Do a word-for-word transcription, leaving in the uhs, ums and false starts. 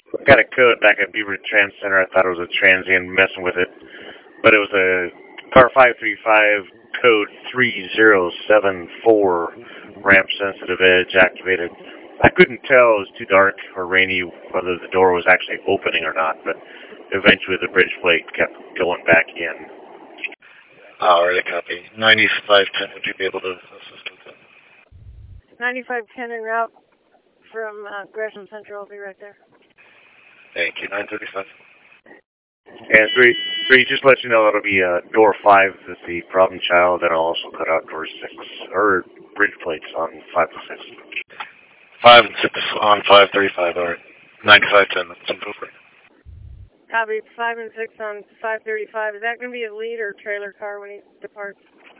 Got a code back at Beaver Trans Center. I thought it was a transient messing with it, but it was a car five three five code three zero seven four ramp sensitive edge activated. I couldn't tell, it was too dark or rainy, whether the door was actually opening or not, but eventually the bridge plate kept going back in. Alright, copy. ninety-five ten, would you be able to assist with that? ninety-five ten en route from uh, Gresham Central. I'll be right there. Thank you. nine thirty-five. And three, three, just let you know it'll be uh, door five is the problem child, and I'll also cut out door six, or bridge plates on five to six. five and six on five thirty-five, alright. ninety-five ten, that's over. Copy. five and six on five thirty-five. Is that going to be a lead or trailer car when he departs?